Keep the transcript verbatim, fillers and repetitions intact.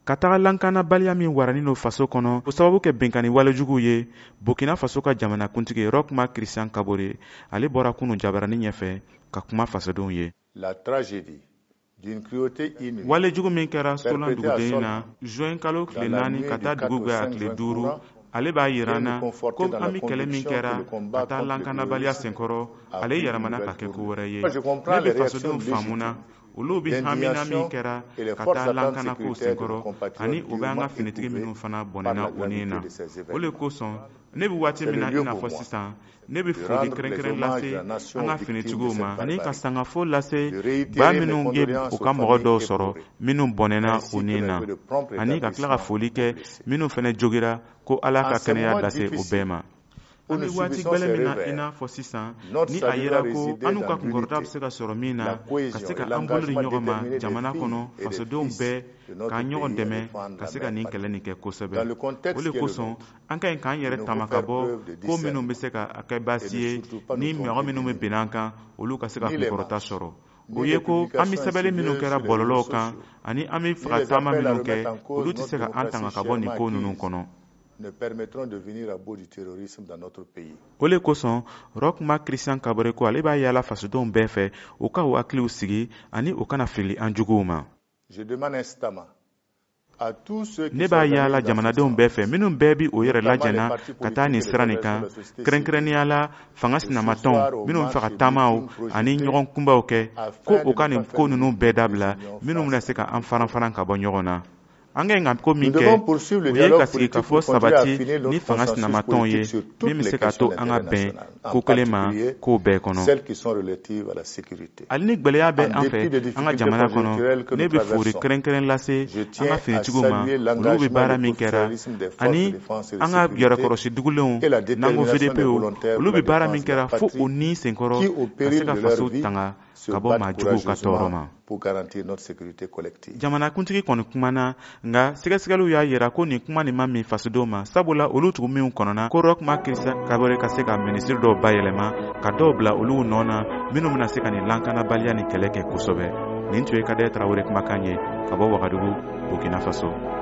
ka taga lankana baliya min warani no faso kɔnɔ o sababu kɛ benkani walejuguw ye Burkina Faso ka jamanakuntigi Roch Marc Christian Kabore ale bɔra kunu jabarani ɲɛfɛ ka kuma fasodenw ye. La tragédie d'une cruauté inouïe walejugu min kɛra Solan duguden na juin kalo tile naani ka taa dugu bɛɛ a tile duuru ale b'a yirana ko an bi kɛlɛ min kɛra ka taa lankanabaliya senkɔrɔ ale yɛlɛmana ka kɛ ko wɛrɛ ye. Ne bɛ fasodenw faamuna olu bi hamina min kɛra ka taa lankana ko senkɔrɔ ani u bɛ an ka finitigi minnu fana bɔnɛna o ni na. O le kosɔn ne bi waati min na i n'a fɔ sisan ne bi foli kɛrɛnkɛrɛn lase an ka finitigiw ma ani ka sangafo lase ba minnu ye u ka mɔgɔ dɔw sɔrɔ minnu bɔnɛna o ni na ani ka tila ka foli kɛ minnu fana jogira ko Ala ka kɛnɛya lase u bɛɛ ma. An bɛ waati gbɛlɛ min na i n'a fɔ sisan ni a yera ko an n'u ka kunkɔrɔta bɛ se ka sɔrɔ min na ka se ka an bolo di ɲɔgɔn ma jamana kɔnɔ fasodenw bɛɛ k'an ɲɔgɔn dɛmɛ ka se ka nin kɛlɛ nin kɛ kosɛbɛ. O de kosɔn an ka ɲi k'an yɛrɛ tama ka bɔ ko minnu bɛ se ka kɛ baasi ye ni mɔgɔ minnu bɛ bɛn an kan olu ka se ka kunkɔrɔta sɔrɔ. O ye ko an bɛ sɛbɛnni minnu kɛra bɔlɔlɔw kan ani an bɛ faga taama minnu kɛ olu tɛ se ka an tanga ka bɔ nin ko ninnu kɔnɔ. Ne permettront de venir à bout du terrorisme dans notre pays. O le kosɔn Roch Marc Christian Kabore ko ale b'a yala fasodenw bɛɛ fɛ u ka u hakiliw sigi ani u kana fili an juguw ma. Je demande instamment à tous ceux qui ne b'a yala jamanadenw bɛɛ fɛ minnu bɛɛ bi o yɛrɛ lajɛna ka taa nin sira nin kan kɛrɛnkɛrɛnnenya la fanga sinamatɔnw minnu bɛ fɛ ka taamaw ani ɲɔgɔn kunbaw kɛ ko u ka nin ko ninnu bɛɛ dabila minnu bɛna se ka an faran-faran ka bɔ ɲɔgɔn na. An ka ɲi ko min kɛ o ye ka sigi ka fɔ sabati ni fanga sinamatɔnw ye min bɛ se ka to an ka bɛn ko kelen ma k'o bɛɛ kɔnɔ. Hali ni gwɛlɛya bɛ an fɛ an ka jamana kɔnɔ ne bɛ foli kɛrɛnkɛrɛn lase an ka finitigiw ma olu bɛ baara min kɛra ani an ka yɛrɛkɔrɔsi dugulenw n'an ko V D P o olu bɛ baara min kɛra fo o ni senkɔrɔ ka se ka faso tanga ka bɔ maajuguw ka tɔɔrɔ ma. Jamanakuntigi kɔni kumana nga sɛgɛsɛgɛliw y'a yira ko nin kuma nin ma min fasodenw ma sabula olu tugu minw kɔnɔna ko Roch Marc Christian Kabore ka se ka minisiri dɔw bayɛlɛma ka dɔw bila olu nɔ na minnu bɛna se ka nin lankanabaliya ni kɛlɛ kɛ kosɛbɛ. Nin tun ye Kadaye Tarawele kumakan ye ka bɔ Wagadugu, Burkina Faso.